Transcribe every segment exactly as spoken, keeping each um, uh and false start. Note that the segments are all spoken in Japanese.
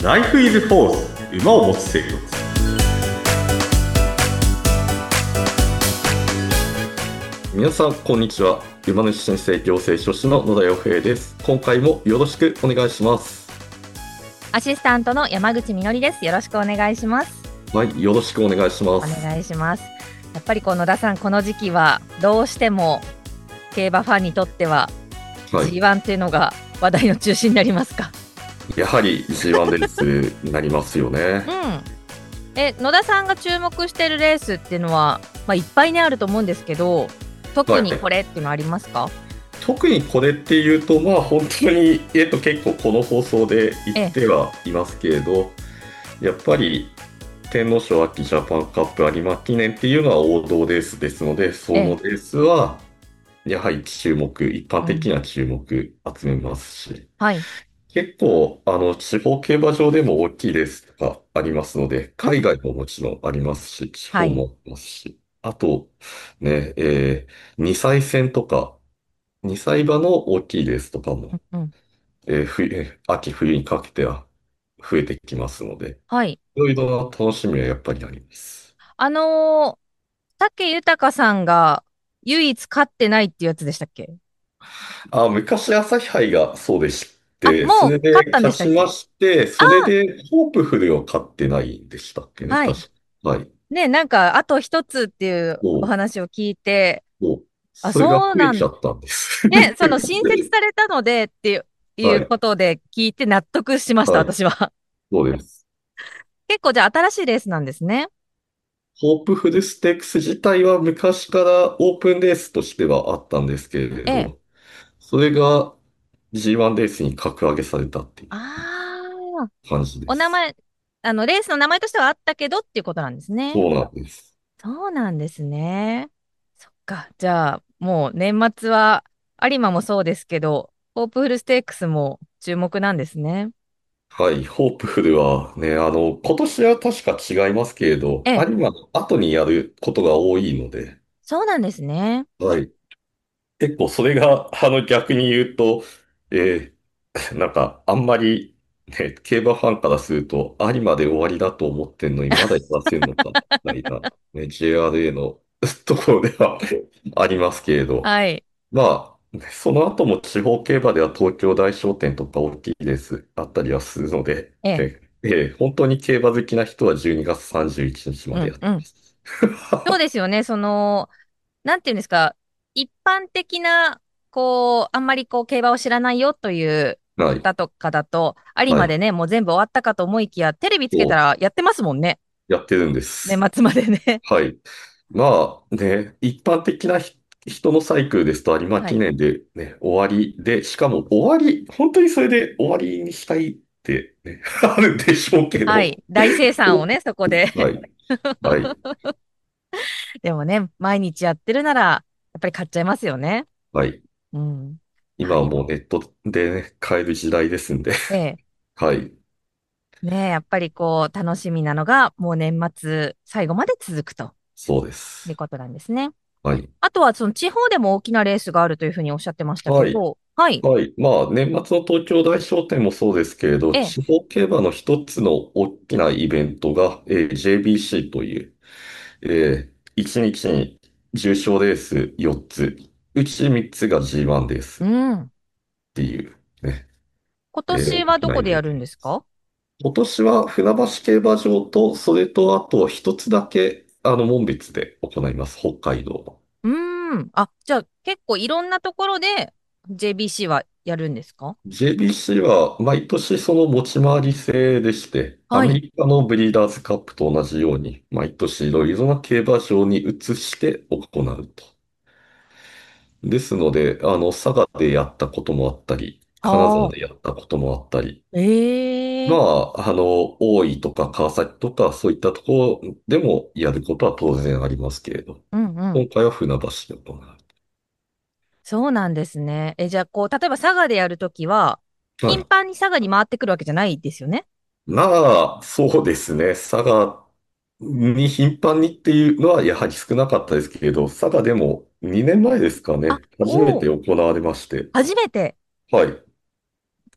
Life is Horse 馬を持つ生活。皆さんこんにちは。馬主申請行政書士の野田洋平です。今回もよろしくお願いします。 アシスタントの山口みのりです。よろしくお願いします。 はい、よろしくお願いしまおす。 願いします。やっぱりこう野田さん、この時期はどうしても競馬ファンにとってははい、 ジーワン っていうのが話題の中心になりますか？ やはり ジーワン レースになりますよね。 うん。え、野田さんが注目しているレースっていうのは、まあ、いっぱいねあると思うんですけど、特にこれっていうのはありますか？ 特にこれっていうと、まあ本当に、えっと、結構この放送で言ってはいますけれど、やっぱり天皇賞秋ジャパンカップ有馬記念っていうのは王道レースですので、そのええ、 レースはやはり注目、一般うん、 的な注目集めますし、 はい。 結構、あの、地方競馬場でも大きいレースとかありますので、 うん、 海外ももちろんありますし、地はい。 方もありますし、あと、ね、えー、にさい戦とか、にさい馬の大きいレースとかも、 うんうん、 えー冬、えー秋冬にかけては増えてきますので、 はい。 いろいろな楽しみはやっぱりあります。 あのー、武豊さんが唯一勝ってないっていうやつでしたっけ？ あ、昔朝日杯がそうでしあ、 て、それもう勝ったんでで勝したっけ？ ちまして、 あそれでホープフルを勝ってないんでしたっけあ、 ね、 はい。 確か。はい。 ね、なんか、あと一つっていうおそう、 話を聞いて、 そう。 あ、 それがそうなん、 増えちゃったんです。 ね、その新設されたのでっていういうはい。 ことで聞いて納得しました、 はい。 私は。 そうです。 結構じゃあ新しいレースなんですね。 ホープフルステークス自体は昔からオープンレースとしてはあったんですけれええ。 ど、それが ジーワン レースに格上げされたっていああ、 う感じです。 お名前、あの、レースの名前としてはあったけどっていうことなんですね。 そうなんです。 そうなんですね。そっか。じゃあ、もう年末は有馬もそうですけど、ホープフルステークスも注目なんですね。 はい。ホープフルはね、あの、今年は確か違いますけれど、 ええ、 有馬の後にやることが多いので、 そうなんですね。 はい。結構それが、あの、逆に言うと、えーなんか、あんまり、ね、競馬ファンからすると、有馬で終わりだと思ってんのに、まだやらせんのか、みたいな、ね、ジェイアールエー のところではありますけれど、 はい。 まあ、ねその後も地方競馬では東京大商店とか大きいレースあったりはするので、 ええ、 ええー本当に競馬好きな人はじゅうにがつさんじゅういちにちまでやっうん、うん。 てます。 そうですよね。その、なんていうんですか、一般的な、こう、あんまりこう、競馬を知らないよというはい。 方とかだと、有はい。 馬でね、もう全部終わったかと思いきや、テレビつけたそう、 らやってますもんね。 やってるんです。 年末までね。 はい。まあね、一般的なひ人のサイクルですと有馬はい。 記念でね、終わりで、しかも終わり、本当にそれで終わりにしたいってね、あるでしょうけど、 はい。大生産をね、そこで。 はい。はい。 でもね、毎日やってるなら、やっぱり買っちゃいますよね。 はい。 うん。 今ははい。 もうネットでね、買える時代ですんで、 ええ。 はい。 ねえ、やっぱりこう、楽しみなのが、もう年末、最後まで続くとそうです。 いうことなんですね。 はい。 あとは、その地方でも大きなレースがあるというふうにおっしゃってましたけはい。 ど、はい。 はい。まあ、年末の東京大商店もそうですけれど、 ええ。 地方競馬の一つの大きなイベントが、えー ジェービーシー という、えー、いちにちに重賞レースよっつ、うちみっつが ジーワン レースっうん。 ていうね、 今えー大年はどこでやきなイベントるんですか？ 今年は船橋競馬場と、それとあと一つだけ、あの、門別で行います。北海道の。 うーん。あ、じゃあ結構いろんなところで ジェービーシー はやるんですか？ ジェービーシー は毎年その持ち回り制でして、アはい。 メリカのブリーダーズカップと同じように、毎年いろいろな競馬場に移して行うと。ですので、あの、佐賀でやったこともあったり、金沢ああ。 でやったこともあったり、まええ。 あ、あの、大井とか川崎とかそういったところでもやることは当然ありますけれど、 うんうん。 今回は船橋で行う。 そうなんですね。え、じゃあこう、例えば佐賀でやるときは、頻はい。 繁に佐賀に回ってくるわけじゃないですよね。 まあ、そうですね。佐賀に頻繁にっていうのはやはり少なかったですけれど、佐賀でもにねんまえですかあ、 ね。初めおお、 て行われまして。 初めて。 はい。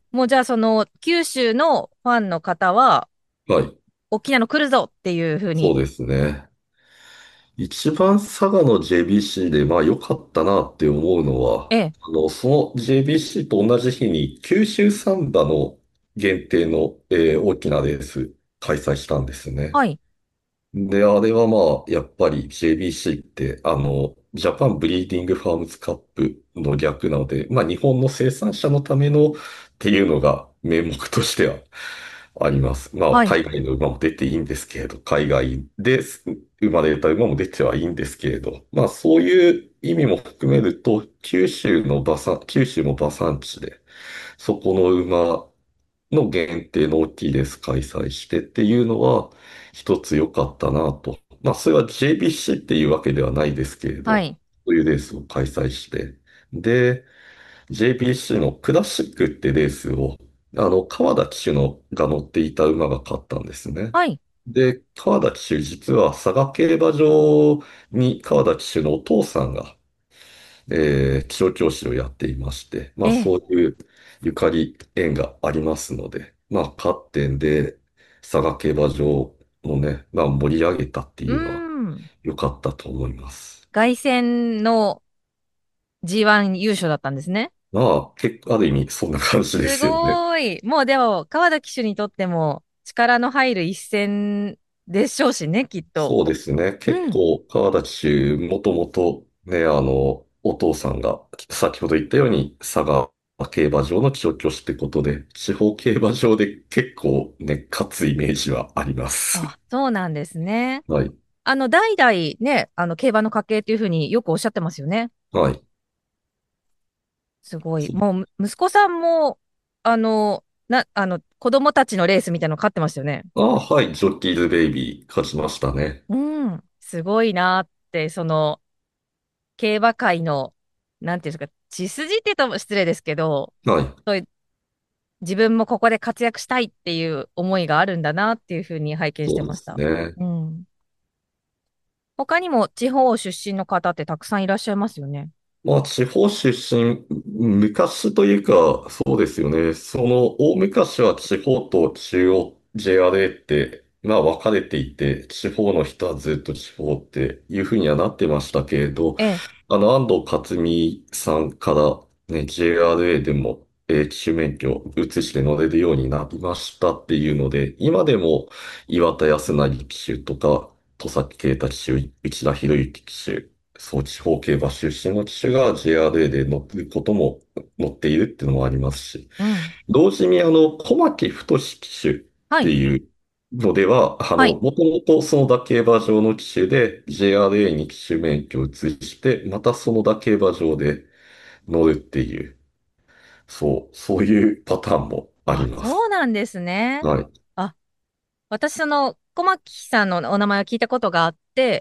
もうじゃあその九州のファンの方は、 はい。 大きなの来るぞっていうふうに。 そうですね。一番佐賀の ジェイビーシー で、まあ良かったなって思うのは、 ええ、 あの、その ジェイビーシー と同じ日に九州サンバの限定の、えー大きなレース開催したんですね。 はい、 で、あれはまあ、やっぱり ジェイビーシー って、あの、ジャパンブリーディングファームズカップの逆なので、まあ日本の生産者のためのっていうのが名目としてはあります。まあはい、 海外の馬も出ていいんですけれど、海外で生まれた馬も出てはいいんですけれど、まあそういう意味も含めると、九州の馬産、九州も馬産地で、そこの馬の限定の大きいレース開催してっていうのは、一つ良かったなと。まあ、それは ジェイビーシー っていうわけではないですけれど、 はい、 そういうレースを開催して、で、ジェイビーシー のクラシックってレースを、あの、川田騎手のが乗っていた馬が勝ったんですね。 はい、 で、川田騎手実は佐賀競馬場に川田騎手のお父さんがえー気象教師をやっていまして、まあええ、 そういうゆかり縁がありますので、まあ勝ってんで佐賀競馬場をね、まあ盛り上げたってうーいうのはん。 良かったと思います。 凱旋の ジーワン 優勝だったんですね。 まあ結構ある意味そんな感じですすよね。 ごーい。もうでも、川田騎手にとっても力の入る一戦でしょうしね、きっと。 そうですね。結うん。 構川田騎手、もともとね、あの、お父さんが先ほど言ったように佐賀競馬場の気象教師ってことで、地方競馬場で結構ね、勝つイメージはあります。 あ、そうなんですね。 はい。 あの、代々ね、あの、競馬の家系っていうふうによくおっしゃってますよね。 はい。 すごい。 そもう、む息子さんも、あの、な、あの、子供たちのレースみたいなの勝ってましたよね。 ああ、はい。ジョッキーズベイビー勝ちましたね。 うん。すごいなって、その、競馬界の、なんていうんですか、血筋って言うと失礼ですけど、 はい。 そういう自分もここで活躍したいっていう思いがあるんだなっていうふうに拝見してそうでました。 すね。 うん。他にも地方出身の方ってたくさんいらっしゃいますよね。 まあ、地方出身、昔というか、そうですよね。その、大昔は地方と中央 ジェイアールエー って、まあ、分かれていて、地方の人はずっと地方っていうふうにはなってましたけれど、 ええ。 あの、安藤克美さんからね、ジェイアールエー でも、えー騎手免許を移して乗れるようになりましたっていうので、今でも岩田康成騎手とか、戸崎圭太騎手、内田博之騎手、そう、地方競馬出身の騎手が ジェイアールエー で乗ってることも、乗っているっていうのもありますし、 うん。 同時にあの、小牧太騎手っはい。 ていうのでは、あの、 はい。 もともと園田競馬場の騎手で ジェイアールエー に騎手免許を移して、また園田競馬場で乗るっていう、そう、そういうパターンもありあ、 ます。 そうなんですね。 はい。 あ、私、その、小牧さんのお名前を聞いたことがあって、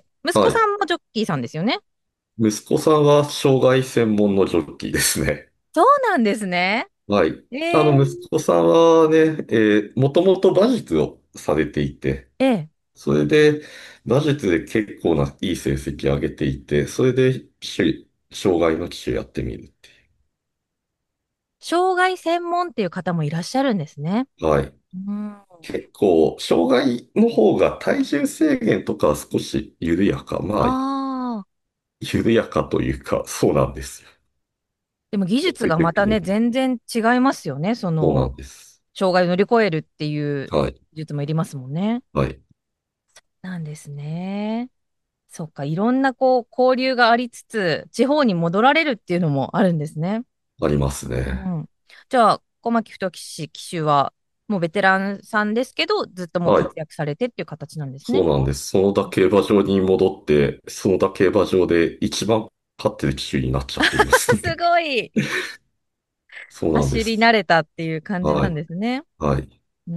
息子はい。 さんもジョッキーさんですよね。 息子さんは障害専門のジョッキーですね。 そうなんですね。 はい。あの、 ええ、 息子さんはね、えー、もともと馬術をされていて、 ええ。 それで、馬術で結構ないい成績を上げていて、それで、騎手、障害の騎手やってみるってい障害専門っていう方もいらっしゃるんですね。 う。はい。 うん。 結構、障害の方が体重制限とかは少し緩やか。まあ、 ああ、 緩やかというか、そうなんですよ。 でも技術そういうがまたね、 テクニック。 全然違いますよね。そそうなの、 んです。 障害を乗り越えるっていうはい。 技術もいりますもんね。 はい。 なんですね。そっか、いろんなこう、交流がありつつ、地方に戻られるっていうのもあるんですね。 ありますね。 うん。じゃあ、小牧太騎騎手は、もうベテランさんですけど、ずっともうはい。 活躍されてっていう形なんですね。 そうなんです。園田競馬場に戻って、園田競馬場で一番勝ってる騎手になっちゃっていますすね。 ごいそうなんで走りす。 慣れたっていう感じなんはい。 ですね。 はい。 うん。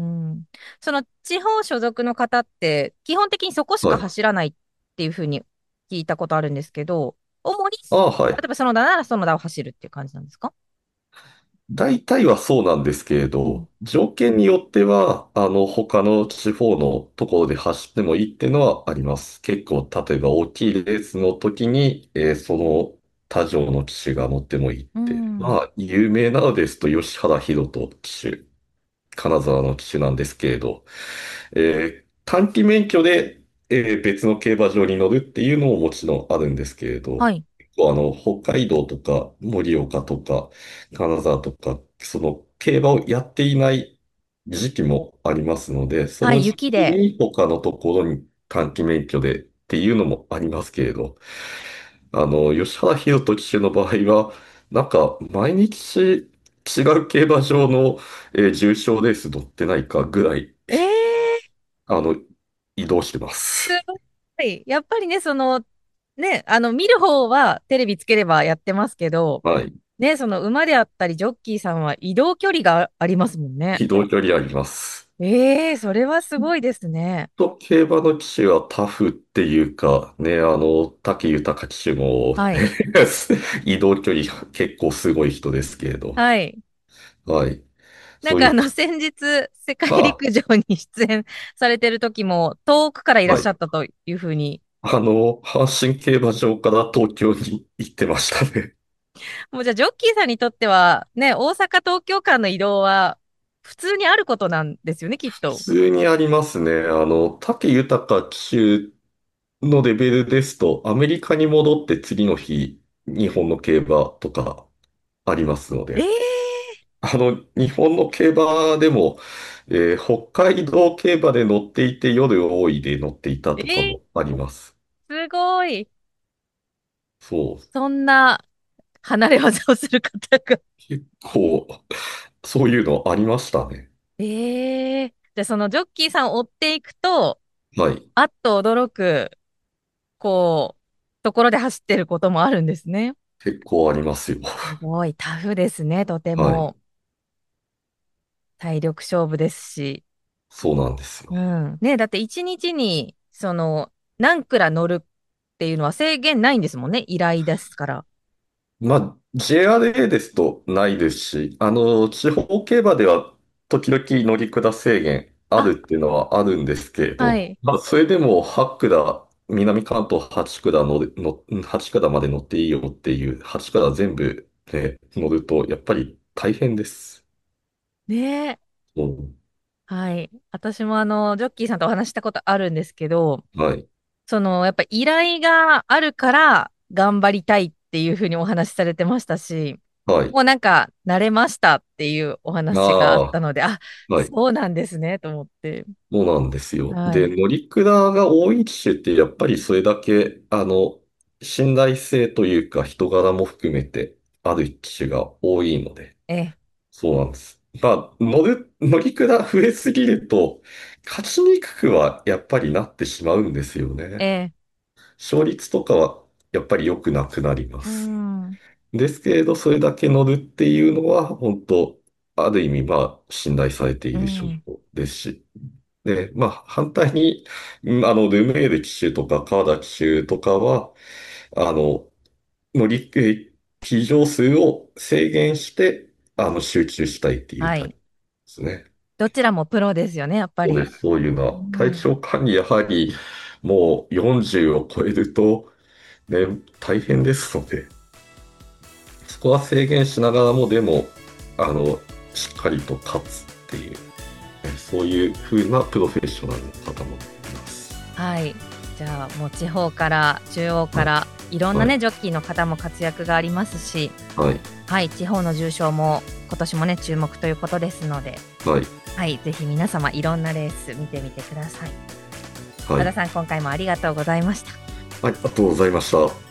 その地方所属の方って、基本的にそこしかはい。 走らないっていうふうに聞いたことあるんですけど、主に、 ああ、はい。 例えば園田なら園田を走るっていう感じなんですか？ 大体はそうなんですけれうん。 ど、条件によっては、あの、他の地方のところで走ってもいいっていうのはあります。結構、例えば大きいレースの時に、えーその他城の騎手が乗ってもいいっうて。 ん。 まあ、有名なのですと、吉原博人騎手、金沢の騎手なんですけれど、えー短期免許で、えー別の競馬場に乗るっていうのももちろんあるんですけれど、 はい。 結構あの、北海道とか盛岡とか金沢とか、その競馬をやっていない時期もありますので、そはい、 の時雪で。 期に他のところに短期免許でっていうのもありますけれど、あの、吉原博人騎手の場合は、なんか毎日違う競馬場の、えー重賞レース乗ってないかぐらいえー、 あの、移動してますす。 ごい。やっぱりね、その、ね、あの、見る方はテレビつければやってますけど、 はい。 ね、その馬であったり、ジョッキーさんは移動距離がありますもんね。 移動距離あります。 ええ、それはすごいですね。 と、競馬の騎手はタフっていうか、ね、あの、武豊騎手も、 はい。 ね移動距離結構すごい人ですけれど、 はい。 はい。そういう、 なんかあの、先日、世界あ、 陸上に出演されてる時も、遠くからいらっはい。 しゃったというふうに、 あの、阪神競馬場から東京に行ってましたね。 もうじゃあ、ジョッキーさんにとっては、ね、大阪、東京間の移動は、普通にあることなんですよね、きっ普と。 通にありますね。あの、武豊騎手のレベルですと、アメリカに戻って次の日、日本の競馬とかありますのえで、 えあの、日本の競馬でも、えー北海道競馬で乗っていて夜多いで乗っていたとかええ、 もあります。 すごい。 そう。 そんな離れ技をする方が。 結構、そういうのありましたね。 ええ、じゃあそのジョッキーさんを追っていくと、 はい。 あっと驚く、こう、ところで走ってることもあるんですね。 結構ありますよ。 すごいタフですね、とてはい。 も。体力勝負ですし。 そうなんですよ。 うん。ね、だって一日に、その、何クラ乗るっていうのは制限ないんですもんね。依頼ですから。 まあ、ジェイアールエー ですとないですし、あの、地方競馬では時々乗り下制限ああ、 るっていうのはあるんですけれど、 はい。 まあ、それでもはち管、南関東はち管乗る、の、はち管まで乗っていいよっていう、はち管全部ね、乗ると、やっぱり大変です。 ねえ。 うん、 はい。私もあの、ジョッキーさんとお話したことあるんですけど、 はい、 その、やっぱ依頼があるから頑張りたいっていうふうにお話しされてましたし、 はい。 もうなんか慣れましたっていうおあ話があったあ、 ので、あ、 はい。 そうなんですね、と思って。 そうなんですよ。で、 はい。 乗鞍が多い機種ってやっぱりそれだけ、あの、信頼性というか人柄も含めてある機種が多いので、 え、 そうなんです。まあ、乗る、乗鞍増えすぎると、勝ちにくくはやっぱりなってしまうんですよね。 え、 勝率とかはやっぱり良くなくなりまうす。 ん、 ですけれど、それだけ乗るっていうのは、本当ある意味、まあ、信頼されている証うん、 拠ですし、で、まあ、反対に、んあの、ルメール騎手とか川田騎手とかは、あの、乗り、えー騎乗数を制限して、あの、集中したいっていうタイプはい。 ですね。 どちらもプロですよね、やっぱり。 そうです。そういうのは、体うん、 調管理、やはり、もうよんじゅうを超えると、ね、大変ですので、そこは制限しながらも、でも、あの、しっかりと勝つっていう、ね、そういう風なプロフェッショナルの方もいます。 はい。じゃあ、もう地方から、中央かはい。 ら、いろんなね、 はい。 ジョッキーの方も活躍がありますし、 はい。 はい、地方の重賞も今年もね、注目ということですので、 はい。 はい、ぜひ皆様いろんなレース見てみてください。 はい。 和田さん、今回もありがとうございました。 ありがとうございました。